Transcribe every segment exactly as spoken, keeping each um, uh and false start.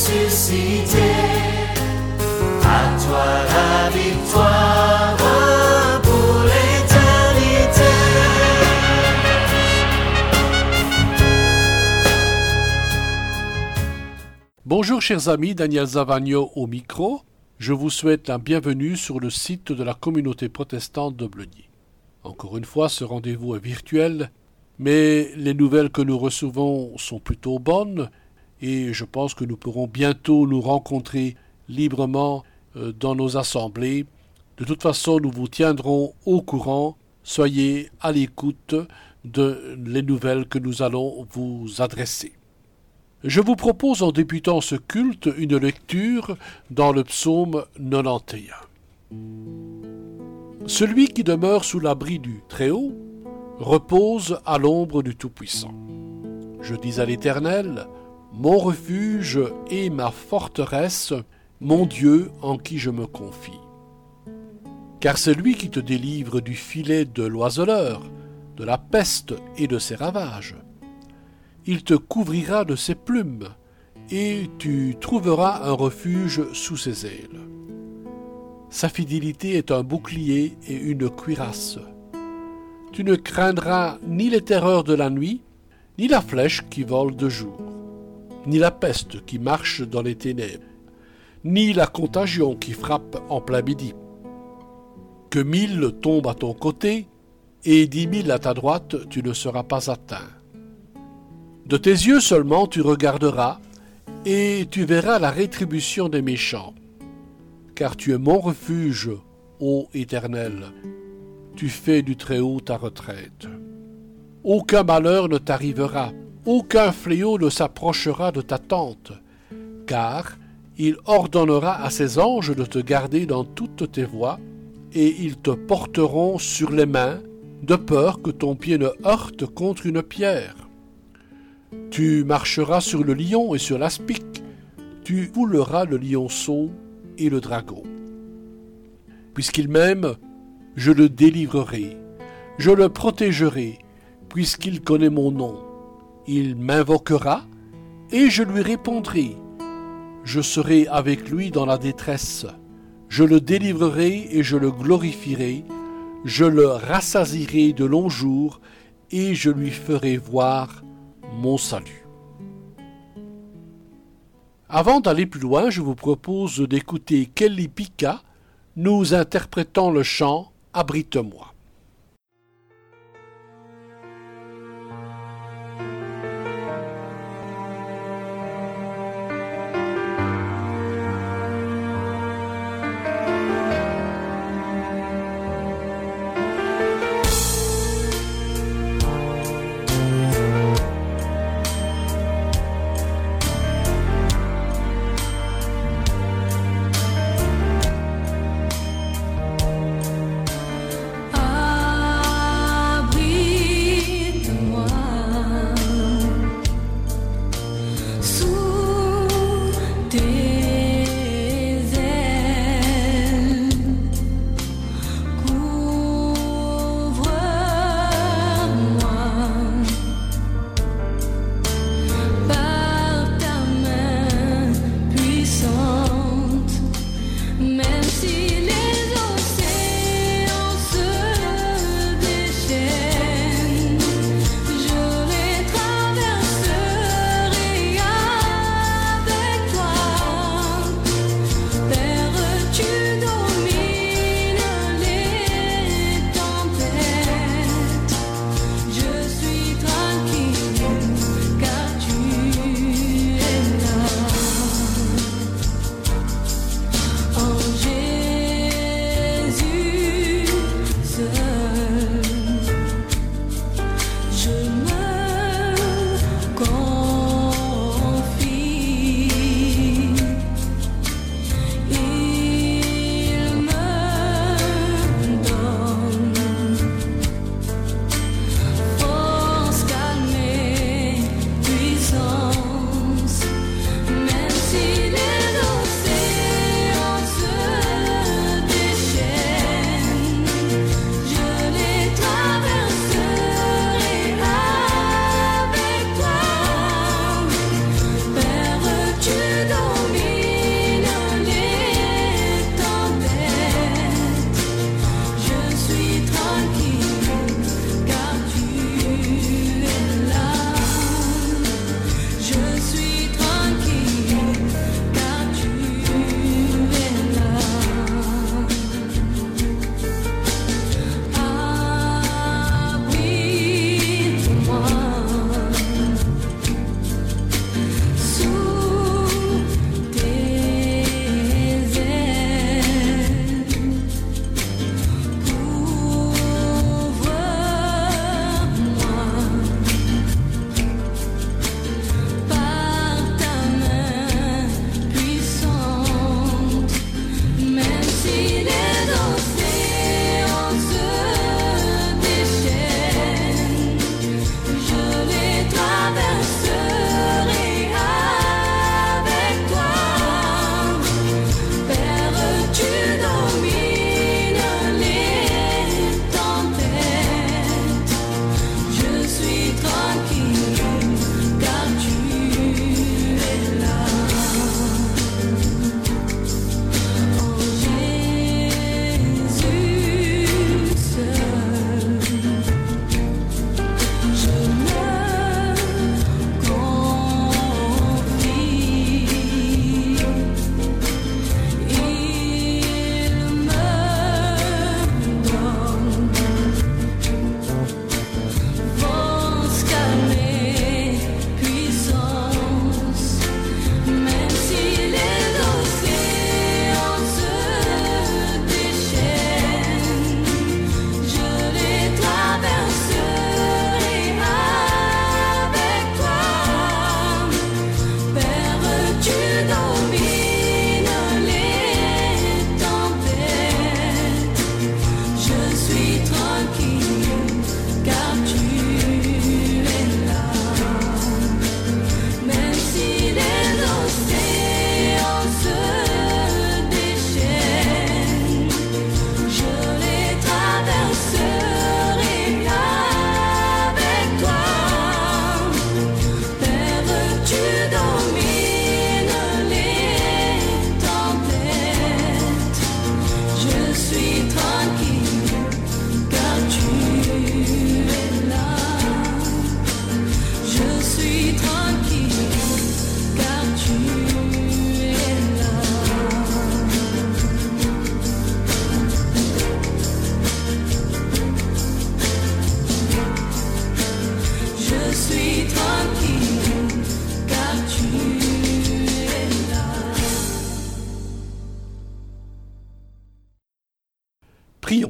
ressuscité. À toi la victoire pour l'éternité. Bonjour chers amis, Daniel Zavagno au micro. Je vous souhaite la bienvenue sur le site de la communauté protestante de Bleugny. Encore une fois, ce rendez-vous est virtuel, mais les nouvelles que nous recevons sont plutôt bonnes et je pense que nous pourrons bientôt nous rencontrer librement dans nos assemblées. De toute façon, nous vous tiendrons au courant. Soyez à l'écoute de les nouvelles que nous allons vous adresser. Je vous propose en débutant ce culte une lecture dans le psaume quatre-vingt-onze. Celui qui demeure sous l'abri du Très-Haut repose à l'ombre du Tout-Puissant. Je dis à l'Éternel, mon refuge et ma forteresse, mon Dieu en qui je me confie. Car c'est lui qui te délivre du filet de l'oiseleur, de la peste et de ses ravages. Il te couvrira de ses plumes, et tu trouveras un refuge sous ses ailes. Sa fidélité est un bouclier et une cuirasse. Tu ne craindras ni les terreurs de la nuit, ni la flèche qui vole de jour, ni la peste qui marche dans les ténèbres, ni la contagion qui frappe en plein midi. Que mille tombent à ton côté, et dix mille à ta droite, tu ne seras pas atteint. De tes yeux seulement tu regarderas, et tu verras la rétribution des méchants. Car tu es mon refuge, ô Éternel, tu fais du Très-Haut ta retraite. Aucun malheur ne t'arrivera, aucun fléau ne s'approchera de ta tente, car il ordonnera à ses anges de te garder dans toutes tes voies, et ils te porteront sur les mains, de peur que ton pied ne heurte contre une pierre. Tu marcheras sur le lion et sur l'aspic, tu fouleras le lionceau et le dragon. Puisqu'il m'aime, je le délivrerai, je le protégerai, puisqu'il connaît mon nom. Il m'invoquera, et je lui répondrai. Je serai avec lui dans la détresse. Je le délivrerai et je le glorifierai. Je le rassasierai de longs jours, et je lui ferai voir mon salut. Avant d'aller plus loin, je vous propose d'écouter Kelly Pika nous interprétant le chant « Abrite-moi ». Ah Prions.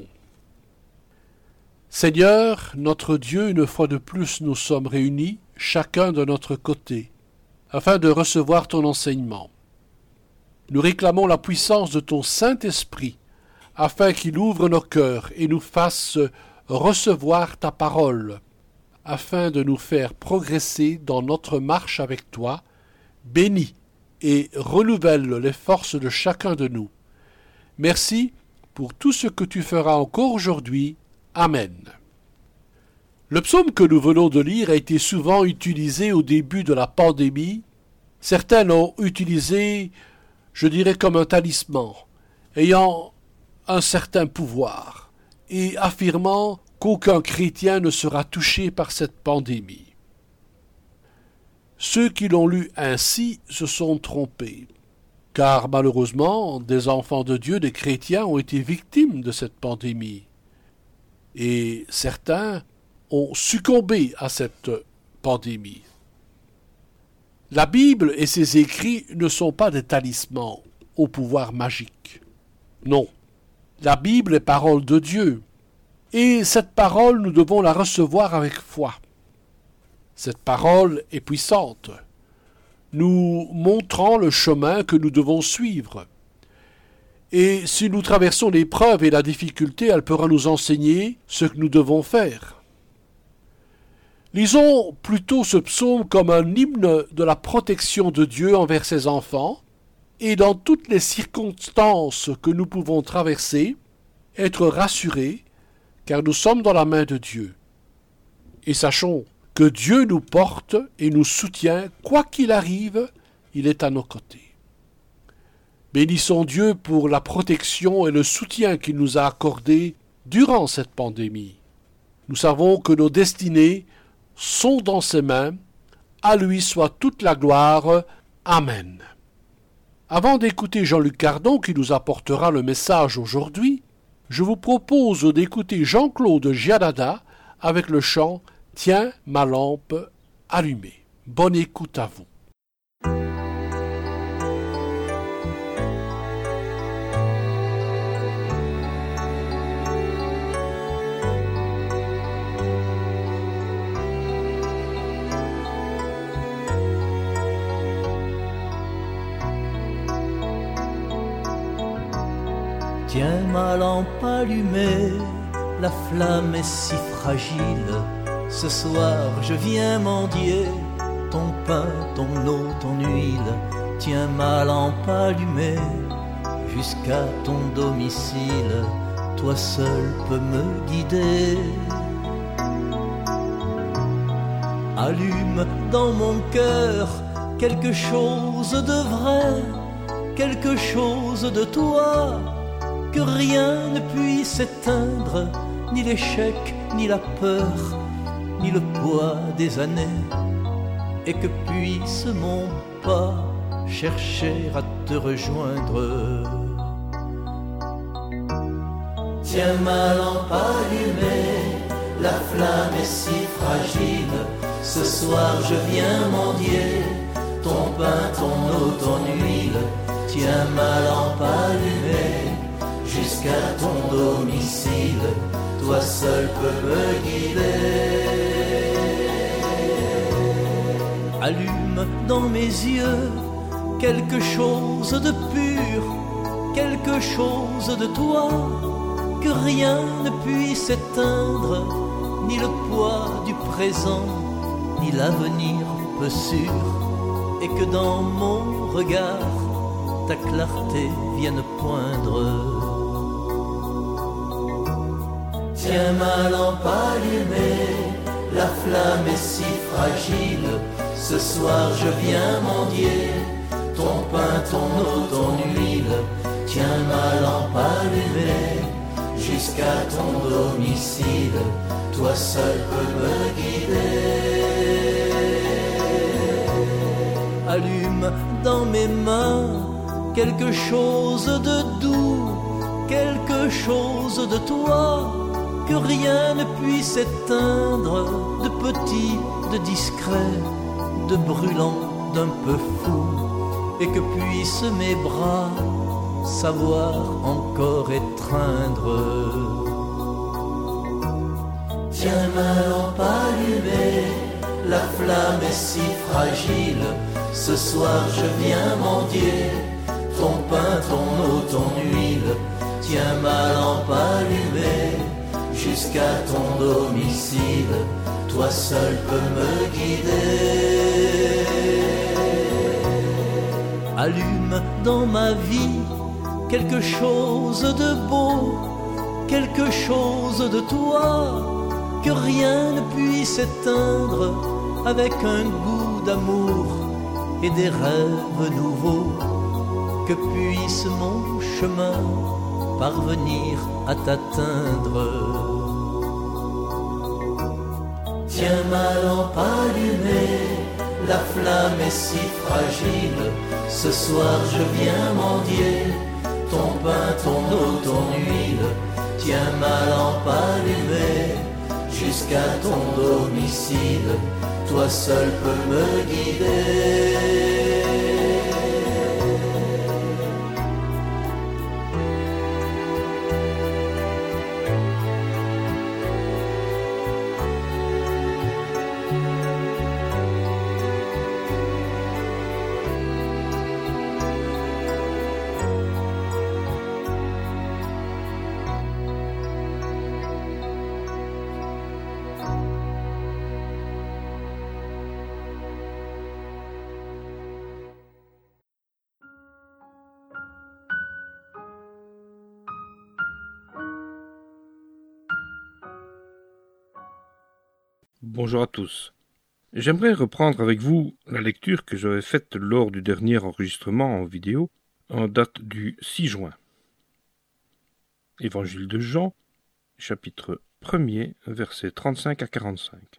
Seigneur, notre Dieu, une fois de plus nous sommes réunis, chacun de notre côté, afin de recevoir ton enseignement. Nous réclamons la puissance de ton Saint-Esprit, afin qu'il ouvre nos cœurs et nous fasse recevoir ta parole, afin de nous faire progresser dans notre marche avec toi. Bénis et renouvelle les forces de chacun de nous. Merci pour tout ce que tu feras encore aujourd'hui. Amen. Le psaume que nous venons de lire a été souvent utilisé au début de la pandémie. Certains l'ont utilisé, je dirais, comme un talisman, ayant un certain pouvoir, et affirmant qu'aucun chrétien ne sera touché par cette pandémie. Ceux qui l'ont lu ainsi se sont trompés, car malheureusement, des enfants de Dieu, des chrétiens, ont été victimes de cette pandémie. Et certains ont succombé à cette pandémie. La Bible et ses écrits ne sont pas des talismans au pouvoir magique. Non, la Bible est parole de Dieu, et cette parole nous devons la recevoir avec foi. Cette parole est puissante, nous montrant le chemin que nous devons suivre. Et si nous traversons l'épreuve et la difficulté, elle pourra nous enseigner ce que nous devons faire. Lisons plutôt ce psaume comme un hymne de la protection de Dieu envers ses enfants, et dans toutes les circonstances que nous pouvons traverser, être rassurés, car nous sommes dans la main de Dieu. Et sachons que Dieu nous porte et nous soutient, quoi qu'il arrive, il est à nos côtés. Bénissons Dieu pour la protection et le soutien qu'il nous a accordé durant cette pandémie. Nous savons que nos destinées sont dans ses mains. À lui soit toute la gloire. Amen. Avant d'écouter Jean-Luc Cardon qui nous apportera le message aujourd'hui, je vous propose d'écouter Jean-Claude Giadada avec le chant « Tiens ma lampe allumée ». Bonne écoute à vous. Tiens ma lampe allumée, la flamme est si fragile. Ce soir je viens mendier ton pain, ton eau, ton huile. Tiens ma lampe allumée jusqu'à ton domicile. Toi seul peux me guider. Allume dans mon cœur quelque chose de vrai, quelque chose de toi, que rien ne puisse éteindre, ni l'échec, ni la peur, ni le poids des années, et que puisse mon pas chercher à te rejoindre. Tiens ma lampe allumée, la flamme est si fragile. Ce soir je viens mendier ton pain, ton eau, ton huile. Tiens ma lampe allumée jusqu'à ton domicile, toi seul peux me guider. Allume dans mes yeux quelque chose de pur, quelque chose de toi, que rien ne puisse éteindre, ni le poids du présent, ni l'avenir peu sûr, et que dans mon regard ta clarté vienne poindre. Tiens ma lampe allumée, la flamme est si fragile. Ce soir je viens mendier ton pain, ton eau, ton huile. Tiens ma lampe allumée jusqu'à ton domicile. Toi seul peux me guider. Allume dans mes mains quelque chose de doux, quelque chose de toi, que rien ne puisse éteindre, de petit, de discret, de brûlant, d'un peu fou, et que puissent mes bras savoir encore étreindre. Tiens ma lampe allumée, la flamme est si fragile. Ce soir je viens mendier ton pain, ton eau, ton huile. Tiens ma lampe allumée jusqu'à ton domicile. Toi seul peux me guider. Allume dans ma vie quelque chose de beau, quelque chose de toi, que rien ne puisse éteindre, avec un goût d'amour et des rêves nouveaux, que puisse mon chemin parvenir à t'atteindre. Tiens ma lampe allumée, la flamme est si fragile. Ce soir je viens mendier ton pain, ton eau, ton huile. Tiens ma lampe allumée jusqu'à ton domicile. Toi seul peux me guider. Bonjour à tous. J'aimerais reprendre avec vous la lecture que j'avais faite lors du dernier enregistrement en vidéo, en date du six juin. Évangile de Jean, chapitre premier, versets trente-cinq à quarante-cinq.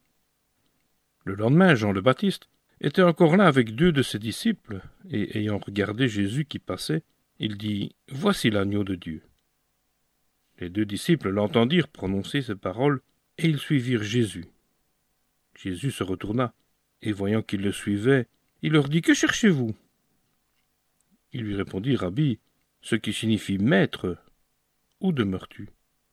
Le lendemain, Jean le Baptiste était encore là avec deux de ses disciples, et ayant regardé Jésus qui passait, il dit « Voici l'agneau de Dieu ». Les deux disciples l'entendirent prononcer ces paroles, et ils suivirent Jésus. Jésus se retourna, et voyant qu'ils le suivaient, il leur dit « Que cherchez-vous » Ils lui répondirent « Rabbi, ce qui signifie maître, où demeures-tu »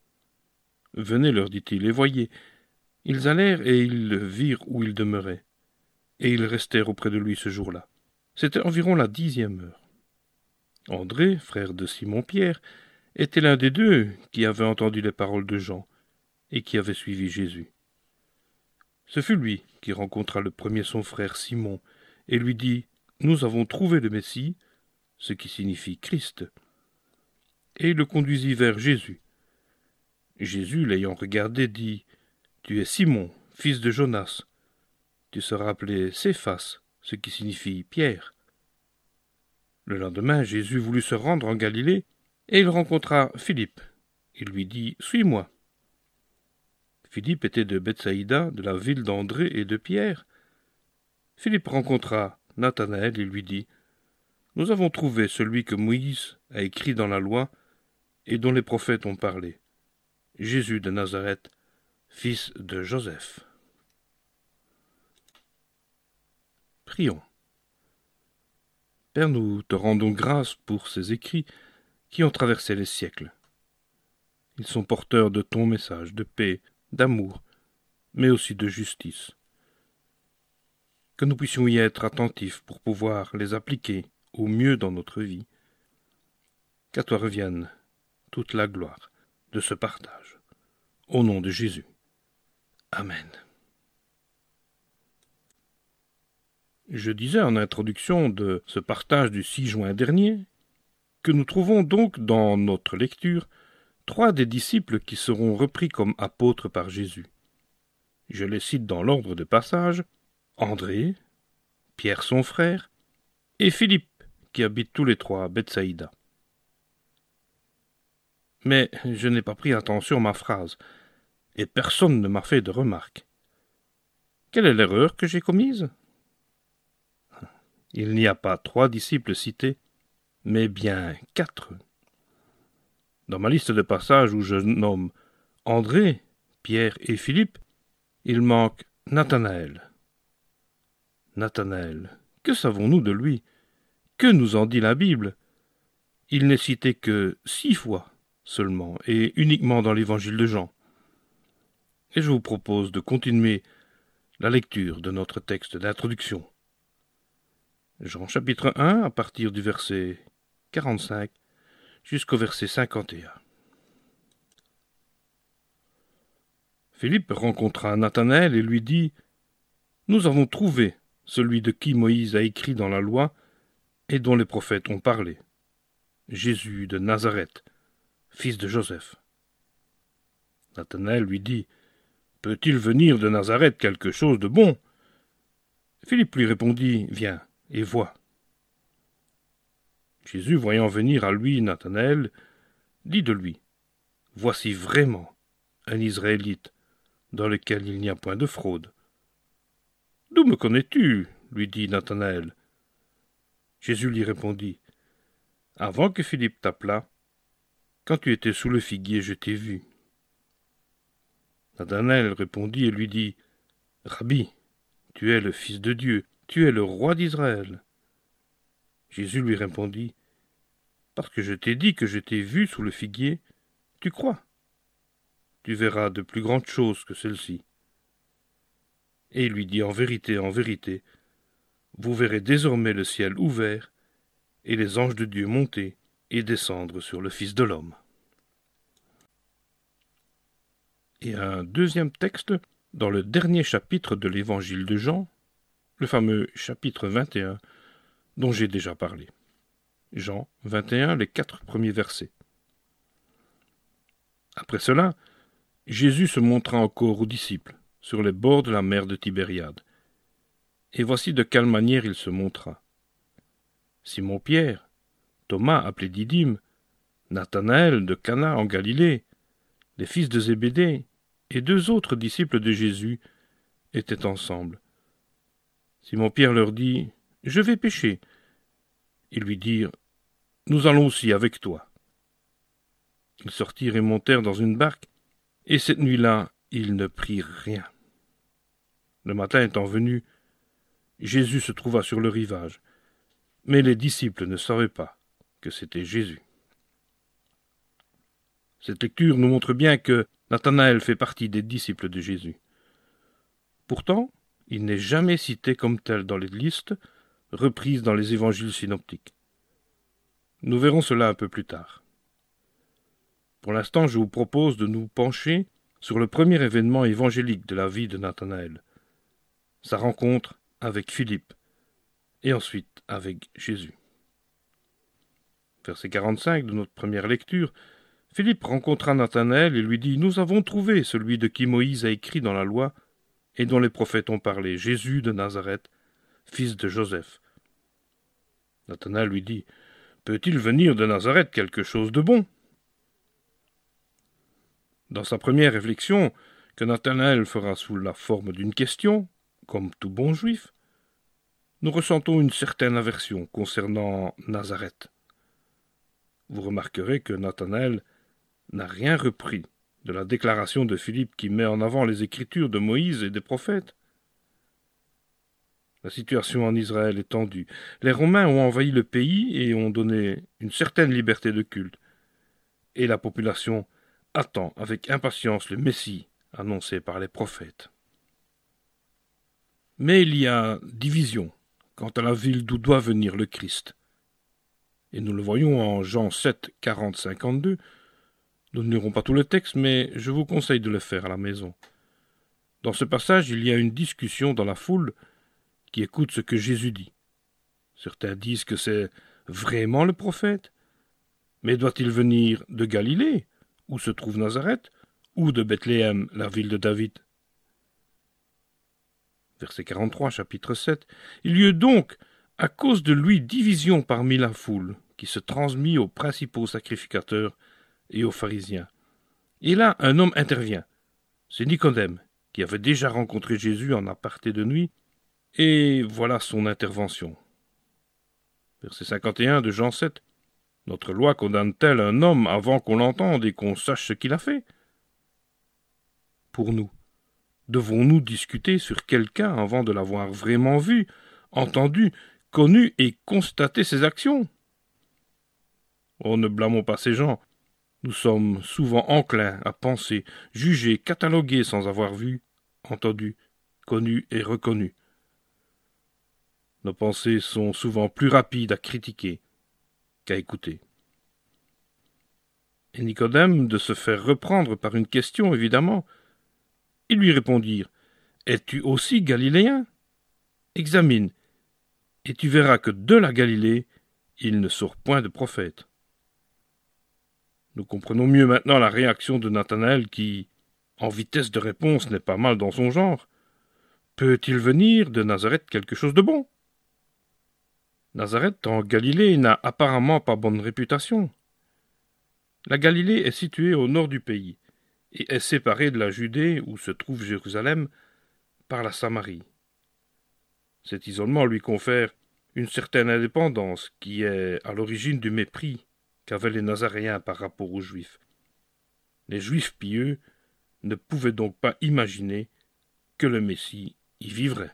Venez, leur dit-il, et voyez. Ils allèrent et ils virent où il demeurait, et ils restèrent auprès de lui ce jour-là. C'était environ la dixième heure. André, frère de Simon-Pierre, était l'un des deux qui avait entendu les paroles de Jean, et qui avait suivi Jésus. Ce fut lui qui rencontra le premier son frère Simon, et lui dit « Nous avons trouvé le Messie », ce qui signifie Christ. Et il le conduisit vers Jésus. Jésus, l'ayant regardé, dit « Tu es Simon, fils de Jonas. Tu seras appelé Céphas, ce qui signifie Pierre. » Le lendemain, Jésus voulut se rendre en Galilée, et il rencontra Philippe. Il lui dit « Suis-moi ». Philippe était de Bethsaïda, de la ville d'André et de Pierre. Philippe rencontra Nathanaël et lui dit « Nous avons trouvé celui que Moïse a écrit dans la loi et dont les prophètes ont parlé, Jésus de Nazareth, fils de Joseph. » Prions. Père, nous te rendons grâce pour ces écrits qui ont traversé les siècles. Ils sont porteurs de ton message de paix, d'amour, mais aussi de justice. Que nous puissions y être attentifs pour pouvoir les appliquer au mieux dans notre vie. Qu'à toi revienne toute la gloire de ce partage. Au nom de Jésus. Amen. Je disais en introduction de ce partage du six juin dernier que nous trouvons donc dans notre lecture trois des disciples qui seront repris comme apôtres par Jésus. Je les cite dans l'ordre de passage: André, Pierre son frère, et Philippe, qui habitent tous les trois à Bethsaïda. Mais je n'ai pas pris attention à ma phrase, et personne ne m'a fait de remarque. Quelle est l'erreur que j'ai commise? Il n'y a pas trois disciples cités, mais bien quatre. Dans ma liste de passages où je nomme André, Pierre et Philippe, il manque Nathanaël. Nathanaël, que savons-nous de lui? Que nous en dit la Bible? il n'est cité que six fois seulement, et uniquement dans l'évangile de Jean. Et je vous propose de continuer la lecture de notre texte d'introduction. Jean chapitre un, à partir du verset quarante-cinq jusqu'au verset cinquante et un. Philippe rencontra Nathanaël et lui dit « Nous avons trouvé celui de qui Moïse a écrit dans la loi et dont les prophètes ont parlé, Jésus de Nazareth, fils de Joseph. » Nathanaël lui dit « Peut-il venir de Nazareth quelque chose de bon ?» Philippe lui répondit « Viens et vois. » Jésus, voyant venir à lui Nathanaël, dit de lui « Voici vraiment un Israélite, dans lequel il n'y a point de fraude. »« D'où me connais-tu » lui dit Nathanaël. Jésus lui répondit « Avant que Philippe t'appelât, quand tu étais sous le figuier, je t'ai vu. » Nathanaël répondit et lui dit « Rabbi, tu es le Fils de Dieu, tu es le roi d'Israël. » Jésus lui répondit « Parce que je t'ai dit que je t'ai vu sous le figuier, tu crois. Tu verras de plus grandes choses que celles-ci. » Et il lui dit « En vérité, en vérité, vous verrez désormais le ciel ouvert et les anges de Dieu monter et descendre sur le Fils de l'homme. » Et un deuxième texte dans le dernier chapitre de l'évangile de Jean, le fameux chapitre vingt et un, dont j'ai déjà parlé. Jean vingt et un, les quatre premiers versets. Après cela, Jésus se montra encore aux disciples, sur les bords de la mer de Tibériade. Et voici de quelle manière il se montra. Simon-Pierre, Thomas appelé Didyme, Nathanaël de Cana en Galilée, les fils de Zébédée et deux autres disciples de Jésus étaient ensemble. Simon-Pierre leur dit « Je vais pêcher. » Ils lui dirent « Nous allons aussi avec toi. » Ils sortirent et montèrent dans une barque, et cette nuit-là, ils ne prirent rien. Le matin étant venu, Jésus se trouva sur le rivage, mais les disciples ne savaient pas que c'était Jésus. Cette lecture nous montre bien que Nathanaël fait partie des disciples de Jésus. Pourtant, il n'est jamais cité comme tel dans les listes reprises dans les évangiles synoptiques. Nous verrons cela un peu plus tard. Pour l'instant, je vous propose de nous pencher sur le premier événement évangélique de la vie de Nathanaël, sa rencontre avec Philippe, et ensuite avec Jésus. Verset quarante-cinq de notre première lecture, Philippe rencontra Nathanaël et lui dit « Nous avons trouvé celui de qui Moïse a écrit dans la loi et dont les prophètes ont parlé, Jésus de Nazareth, fils de Joseph. » Nathanaël lui dit « Peut-il venir de Nazareth quelque chose de bon ?» Dans sa première réflexion, que Nathanaël fera sous la forme d'une question, comme tout bon juif, nous ressentons une certaine aversion concernant Nazareth. Vous remarquerez que Nathanaël n'a rien repris de la déclaration de Philippe qui met en avant les écritures de Moïse et des prophètes. La situation en Israël est tendue. Les Romains ont envahi le pays et ont donné une certaine liberté de culte. Et la population attend avec impatience le Messie annoncé par les prophètes. Mais il y a division quant à la ville d'où doit venir le Christ. Et nous le voyons en Jean sept, quarante, cinquante-deux. Nous ne lirons pas tout le texte, mais je vous conseille de le faire à la maison. Dans ce passage, il y a une discussion dans la foule qui écoute ce que Jésus dit. Certains disent que c'est vraiment le prophète. Mais doit-il venir de Galilée, où se trouve Nazareth, ou de Bethléem, la ville de David? Verset quarante-trois, chapitre sept. Il y eut donc, à cause de lui, division parmi la foule, qui se transmit aux principaux sacrificateurs et aux pharisiens. Et là, un homme intervient. C'est Nicodème, qui avait déjà rencontré Jésus en aparté de nuit, et voilà son intervention. Verset cinquante et un de Jean sept. Notre loi condamne-t-elle un homme avant qu'on l'entende et qu'on sache ce qu'il a fait? Pour nous, devons-nous discuter sur quelqu'un avant de l'avoir vraiment vu, entendu, connu et constaté ses actions? Oh, ne blâmons pas ces gens. Nous sommes souvent enclins à penser, juger, cataloguer sans avoir vu, entendu, connu et reconnu. Nos pensées sont souvent plus rapides à critiquer qu'à écouter. Et Nicodème, de se faire reprendre par une question, évidemment, ils lui répondirent « Es-tu aussi galiléen ? Examine, et tu verras que de la Galilée, il ne sort point de prophète. » Nous comprenons mieux maintenant la réaction de Nathanaël qui, en vitesse de réponse, n'est pas mal dans son genre. Peut-il venir de Nazareth quelque chose de bon ? Nazareth, en Galilée, n'a apparemment pas bonne réputation. La Galilée est située au nord du pays et est séparée de la Judée, où se trouve Jérusalem, par la Samarie. Cet isolement lui confère une certaine indépendance qui est à l'origine du mépris qu'avaient les Nazaréens par rapport aux Juifs. Les Juifs pieux ne pouvaient donc pas imaginer que le Messie y vivrait.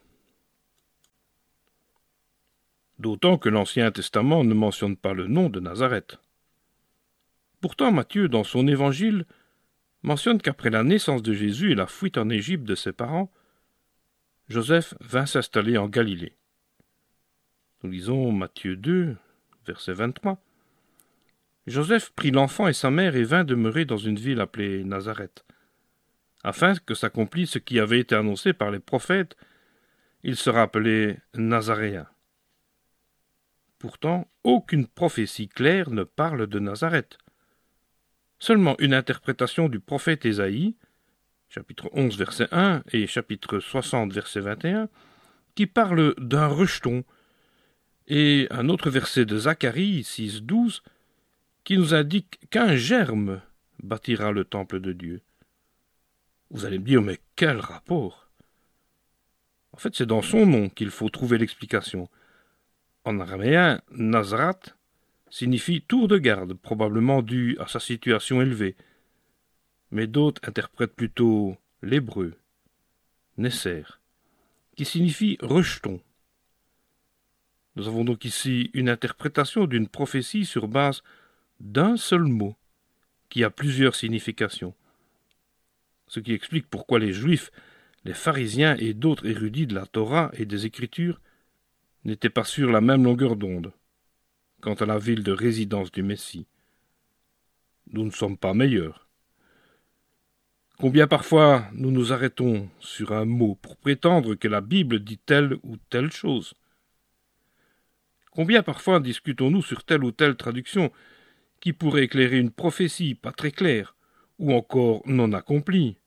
D'autant que l'Ancien Testament ne mentionne pas le nom de Nazareth. Pourtant, Matthieu, dans son évangile, mentionne qu'après la naissance de Jésus et la fuite en Égypte de ses parents, Joseph vint s'installer en Galilée. Nous lisons Matthieu deux, verset vingt-trois. Joseph prit l'enfant et sa mère et vint demeurer dans une ville appelée Nazareth, afin que s'accomplisse ce qui avait été annoncé par les prophètes. Il sera appelé Nazaréen. Pourtant, aucune prophétie claire ne parle de Nazareth. Seulement une interprétation du prophète Ésaïe, chapitre onze, verset un, et chapitre soixante, verset vingt et un, qui parle d'un rejeton, et un autre verset de Zacharie, six, douze, qui nous indique qu'un germe bâtira le temple de Dieu. Vous allez me dire, mais quel rapport ? En fait, c'est dans son nom qu'il faut trouver l'explication. En araméen, Nazrat signifie tour de garde, probablement dû à sa situation élevée. Mais d'autres interprètent plutôt l'hébreu, Nesser, qui signifie rejeton. Nous avons donc ici une interprétation d'une prophétie sur base d'un seul mot, qui a plusieurs significations. Ce qui explique pourquoi les Juifs, les pharisiens et d'autres érudits de la Torah et des Écritures n'étaient pas sur la même longueur d'onde quant à la ville de résidence du Messie. Nous ne sommes pas meilleurs. Combien parfois nous nous arrêtons sur un mot pour prétendre que la Bible dit telle ou telle chose. Combien parfois discutons-nous sur telle ou telle traduction qui pourrait éclairer une prophétie pas très claire ou encore non accomplie.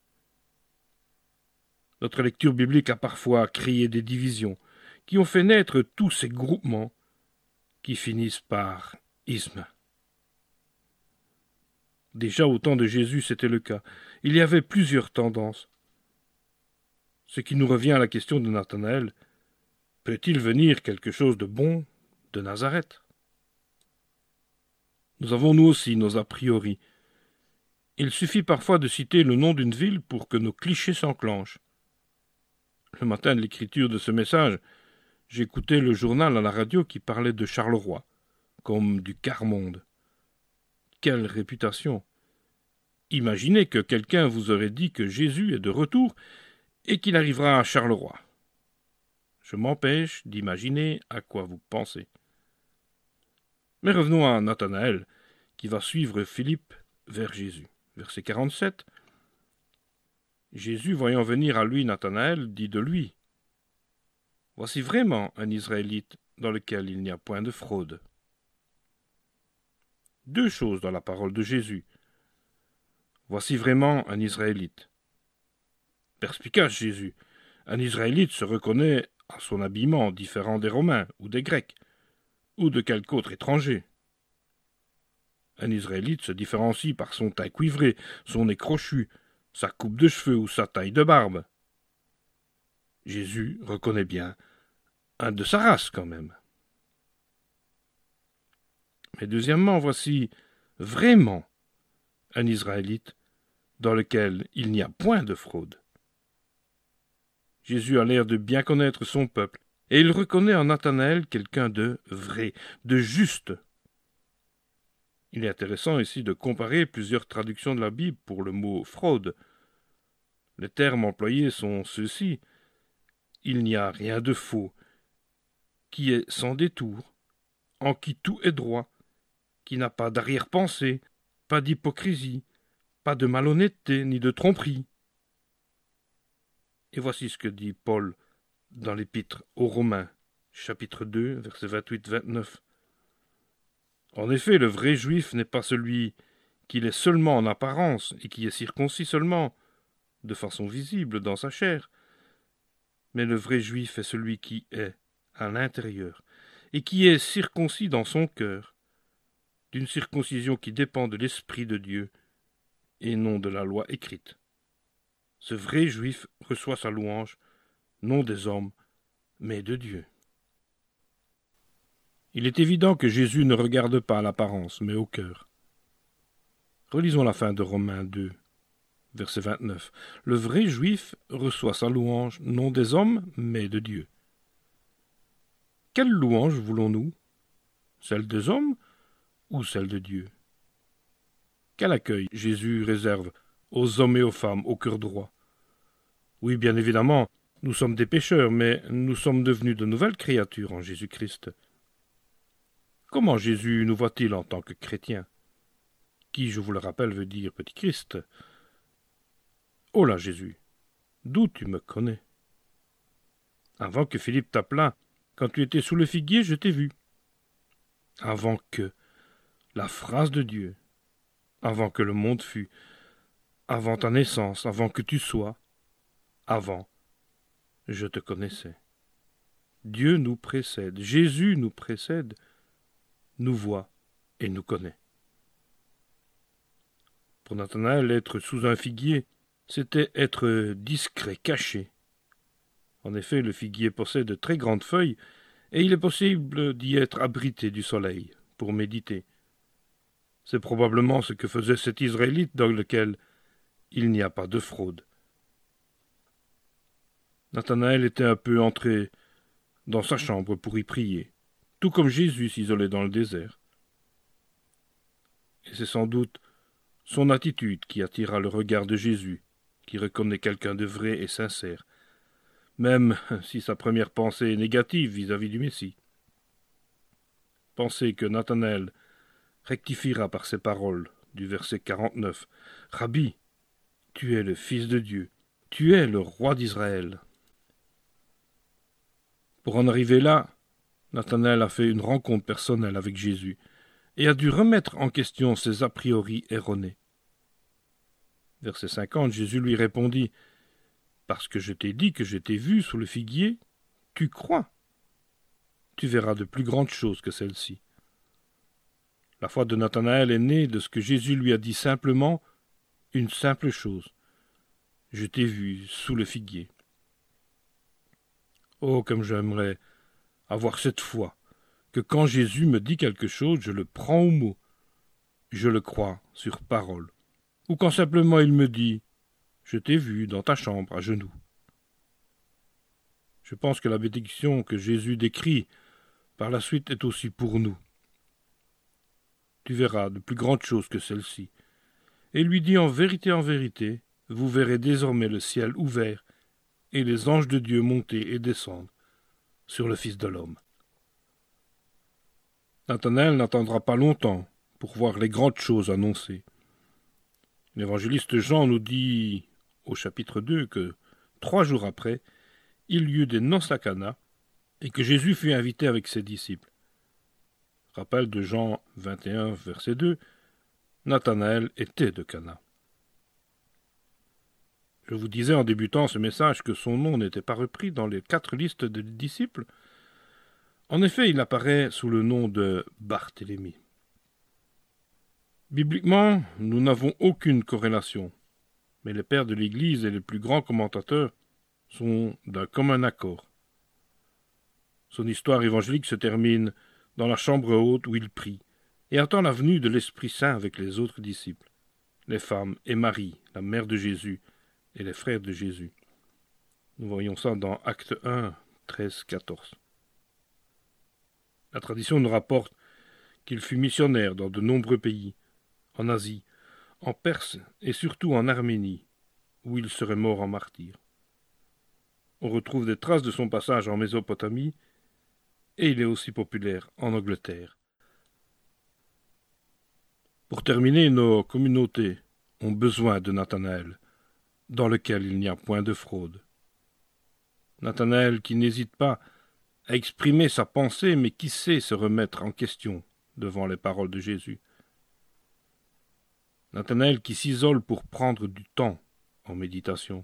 Notre lecture biblique a parfois créé des divisions qui ont fait naître tous ces groupements qui finissent par isme. Déjà au temps de Jésus, c'était le cas. Il y avait plusieurs tendances. Ce qui nous revient à la question de Nathanaël, peut-il venir quelque chose de bon de Nazareth ? Nous avons nous aussi nos a priori. Il suffit parfois de citer le nom d'une ville pour que nos clichés s'enclenchent. Le matin de l'écriture de ce message, j'écoutais le journal à la radio qui parlait de Charleroi, comme du quart-monde. Quelle réputation! Imaginez que quelqu'un vous aurait dit que Jésus est de retour et qu'il arrivera à Charleroi. Je m'empêche d'imaginer à quoi vous pensez. Mais revenons à Nathanaël, qui va suivre Philippe vers Jésus. Verset quarante-sept. Jésus, voyant venir à lui Nathanaël, dit de lui : « Voici vraiment un Israélite dans lequel il n'y a point de fraude. » Deux choses dans la parole de Jésus. Voici vraiment un Israélite. Perspicace Jésus. Un Israélite se reconnaît à son habillement différent des Romains ou des Grecs, ou de quelque autre étranger. Un Israélite se différencie par son teint cuivré, son nez crochu, sa coupe de cheveux ou sa taille de barbe. Jésus reconnaît bien un de sa race quand même. Mais deuxièmement, voici vraiment un Israélite dans lequel il n'y a point de fraude. Jésus a l'air de bien connaître son peuple, et il reconnaît en Nathanaël quelqu'un de vrai, de juste. Il est intéressant ici de comparer plusieurs traductions de la Bible pour le mot fraude. Les termes employés sont ceux-ci. Il n'y a rien de faux, qui est sans détour, en qui tout est droit, qui n'a pas d'arrière-pensée, pas d'hypocrisie, pas de malhonnêteté ni de tromperie. Et voici ce que dit Paul dans l'Épître aux Romains, chapitre deux, versets vingt-huit à vingt-neuf. En effet, le vrai juif n'est pas celui qui l'est seulement en apparence et qui est circoncis seulement, de façon visible dans sa chair, mais le vrai juif est celui qui est à l'intérieur et qui est circoncis dans son cœur, d'une circoncision qui dépend de l'Esprit de Dieu et non de la loi écrite. Ce vrai juif reçoit sa louange, non des hommes, mais de Dieu. Il est évident que Jésus ne regarde pas à l'apparence, mais au cœur. Relisons la fin de Romains deux, verset vingt-neuf. Le vrai juif reçoit sa louange, non des hommes, mais de Dieu. Quelle louange voulons-nous? Celle des hommes ou celle de Dieu? Quel accueil Jésus réserve aux hommes et aux femmes au cœur droit? Oui, bien évidemment, nous sommes des pécheurs, mais nous sommes devenus de nouvelles créatures en Jésus-Christ. Comment Jésus nous voit-il en tant que chrétiens, qui, je vous le rappelle, veut dire petit Christ? Oh là, Jésus, d'où tu me connais? Avant que Philippe t'appelât, quand tu étais sous le figuier, je t'ai vu. Avant que la phrase de Dieu, avant que le monde fût, avant ta naissance, avant que tu sois, avant, je te connaissais. Dieu nous précède, Jésus nous précède, nous voit et nous connaît. Pour Nathanaël, être sous un figuier, c'était être discret, caché. En effet, le figuier possède de très grandes feuilles, et il est possible d'y être abrité du soleil, pour méditer. C'est probablement ce que faisait cet Israélite dans lequel il n'y a pas de fraude. Nathanaël était un peu entré dans sa chambre pour y prier, tout comme Jésus s'isolait dans le désert. Et c'est sans doute son attitude qui attira le regard de Jésus, qui reconnaît quelqu'un de vrai et sincère, même si sa première pensée est négative vis-à-vis du Messie. Pensez que Nathanaël rectifiera par ses paroles du verset quarante-neuf. « Rabbi, tu es le Fils de Dieu, tu es le roi d'Israël. » Pour en arriver là, Nathanaël a fait une rencontre personnelle avec Jésus et a dû remettre en question ses a priori erronés. Verset cinquante, Jésus lui répondit « Parce que je t'ai dit que je t'ai vu sous le figuier, tu crois. Tu verras de plus grandes choses que celles-ci. » La foi de Nathanaël est née de ce que Jésus lui a dit simplement, une simple chose. « Je t'ai vu sous le figuier. » Oh, comme j'aimerais avoir cette foi, que quand Jésus me dit quelque chose, je le prends au mot, je le crois sur parole, ou quand simplement il me dit « Je t'ai vu dans ta chambre à genoux. » Je pense que la bénédiction que Jésus décrit par la suite est aussi pour nous. Tu verras de plus grandes choses que celles-ci. Et il lui dit en vérité, en vérité, vous verrez désormais le ciel ouvert et les anges de Dieu monter et descendre sur le Fils de l'homme. Nathanaël n'attendra pas longtemps pour voir les grandes choses annoncées. L'évangéliste Jean nous dit au chapitre deux que, trois jours après, il y eut des noces à Cana et que Jésus fut invité avec ses disciples. Rappel de Jean vingt et un, verset deux, Nathanaël était de Cana. Je vous disais en débutant ce message que son nom n'était pas repris dans les quatre listes de disciples. En effet, il apparaît sous le nom de Barthélemy. Bibliquement, nous n'avons aucune corrélation, mais les pères de l'Église et les plus grands commentateurs sont d'un commun accord. Son histoire évangélique se termine dans la chambre haute où il prie, et attend la venue de l'Esprit Saint avec les autres disciples, les femmes et Marie, la mère de Jésus, et les frères de Jésus. Nous voyons ça dans Acte un, treize, quatorze. La tradition nous rapporte qu'il fut missionnaire dans de nombreux pays, en Asie, en Perse et surtout en Arménie, où il serait mort en martyr. On retrouve des traces de son passage en Mésopotamie, et il est aussi populaire en Angleterre. Pour terminer, nos communautés ont besoin de Nathanaël, dans lequel il n'y a point de fraude. Nathanaël qui n'hésite pas à exprimer sa pensée, mais qui sait se remettre en question devant les paroles de Jésus. Nathanaël qui s'isole pour prendre du temps en méditation.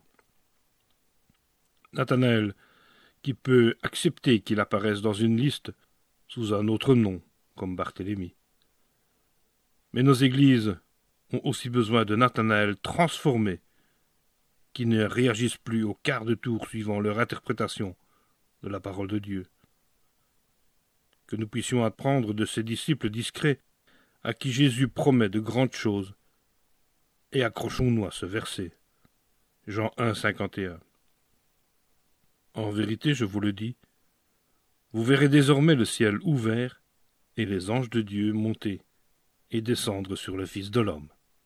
Nathanaël qui peut accepter qu'il apparaisse dans une liste sous un autre nom, comme Barthélemy. Mais nos églises ont aussi besoin de Nathanaël transformés, qui ne réagissent plus au quart de tour suivant leur interprétation de la parole de Dieu. Que nous puissions apprendre de ces disciples discrets à qui Jésus promet de grandes choses, et accrochons-nous à ce verset, Jean un, cinquante et un. En vérité, je vous le dis, vous verrez désormais le ciel ouvert et les anges de Dieu monter et descendre sur le Fils de l'homme.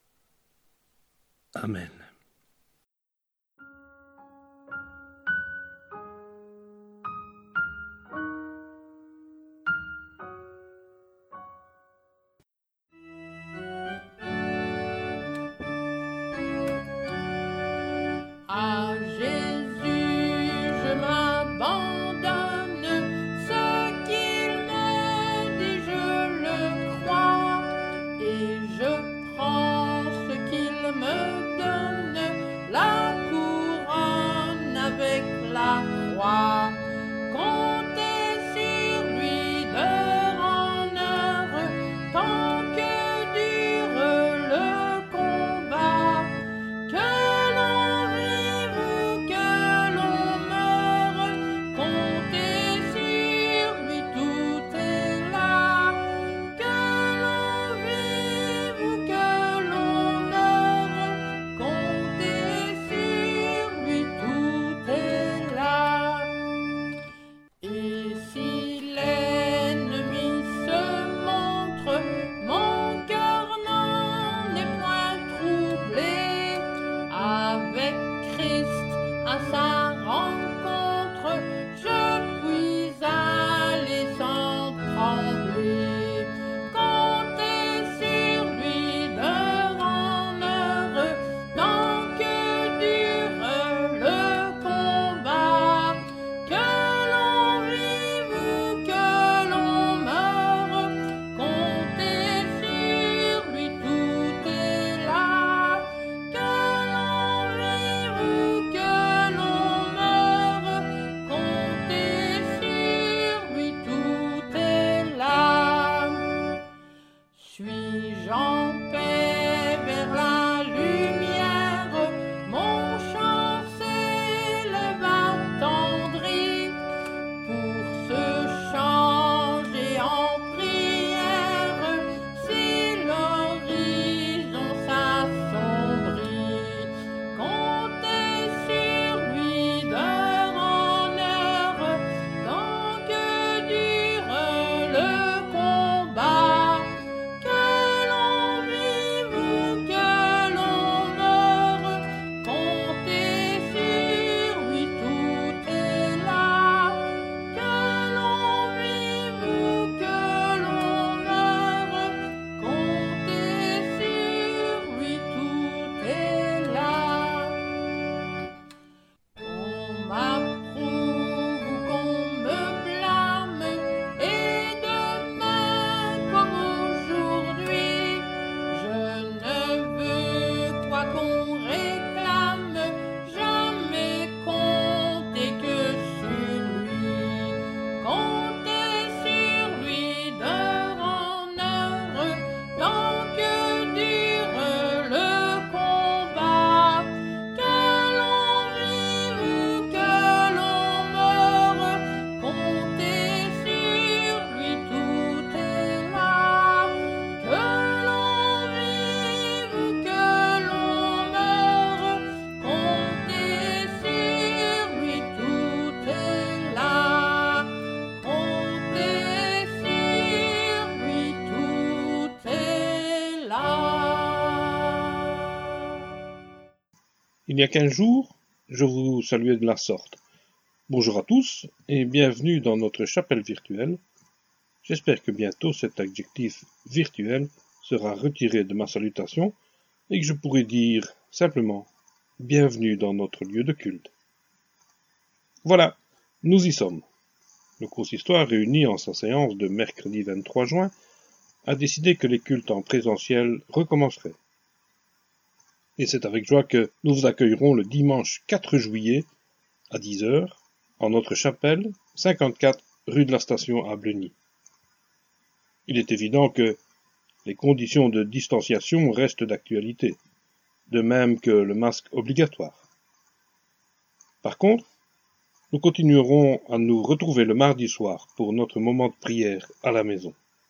Amen. À Jésus je m'abandonne, ce qu'il me dit je le crois, et je prends ce qu'il me donne. Il y a quinze jours, je vous saluais de la sorte. Bonjour à tous et bienvenue dans notre chapelle virtuelle. J'espère que bientôt cet adjectif virtuel sera retiré de ma salutation et que je pourrai dire simplement bienvenue dans notre lieu de culte. Voilà, nous y sommes. Le consistoire réuni en sa séance de mercredi vingt-trois juin a décidé que les cultes en présentiel recommenceraient. Et c'est avec joie que nous vous accueillerons le dimanche quatre juillet à dix heures en notre chapelle, cinquante-quatre rue de la Station à Bleny. Il est évident que les conditions de distanciation restent d'actualité, de même que le masque obligatoire. Par contre, nous continuerons à nous retrouver le mardi soir pour notre moment de prière à la maison.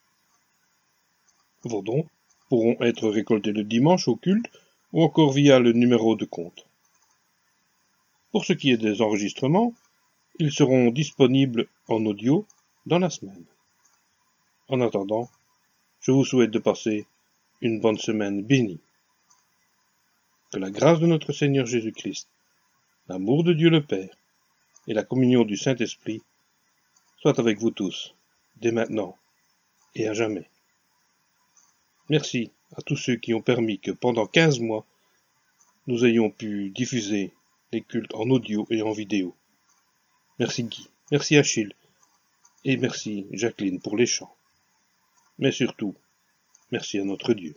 Vos dons pourront être récoltés le dimanche au culte ou encore via le numéro de compte. Pour ce qui est des enregistrements, ils seront disponibles en audio dans la semaine. En attendant, je vous souhaite de passer une bonne semaine bénie. Que la grâce de notre Seigneur Jésus-Christ, l'amour de Dieu le Père et la communion du Saint-Esprit soient avec vous tous, dès maintenant et à jamais. Merci à tous ceux qui ont permis que pendant quinze mois, nous ayons pu diffuser les cultes en audio et en vidéo. Merci Guy, merci Achille, et merci Jacqueline pour les chants. Mais surtout, merci à notre Dieu.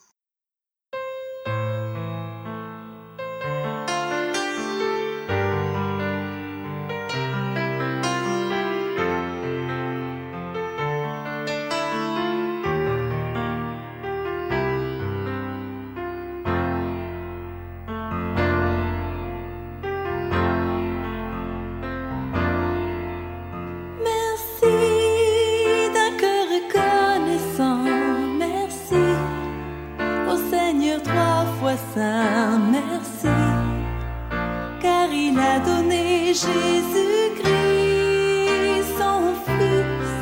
Saint, merci, car il a donné Jésus-Christ, son Fils.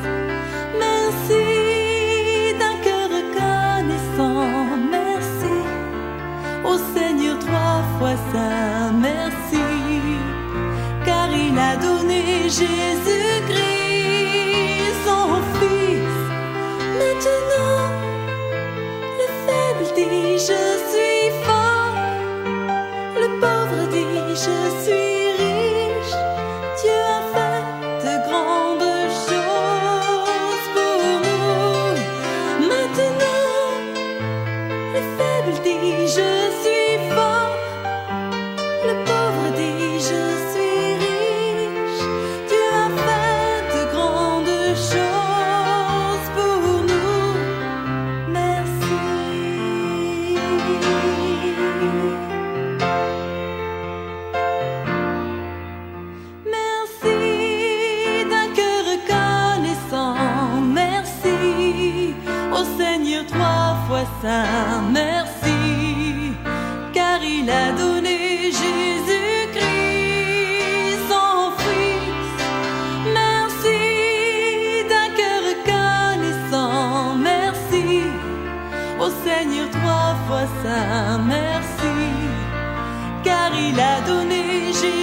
Merci d'un cœur reconnaissant, merci, au Seigneur trois fois saint, merci, car il a donné Jésus-Christ, son Fils. Maintenant, le faible dit je suis. Je suis riche, Dieu a fait de grandes choses pour nous. Maintenant, le faible dit je suis fort, le pauvre dit je suis riche, Dieu a fait de grandes choses pour nous. Merci. Saint, merci, car il a donné Jésus-Christ, son Fils. Merci d'un cœur reconnaissant, merci, au Seigneur trois fois saint, merci, car il a donné Jésus-Christ.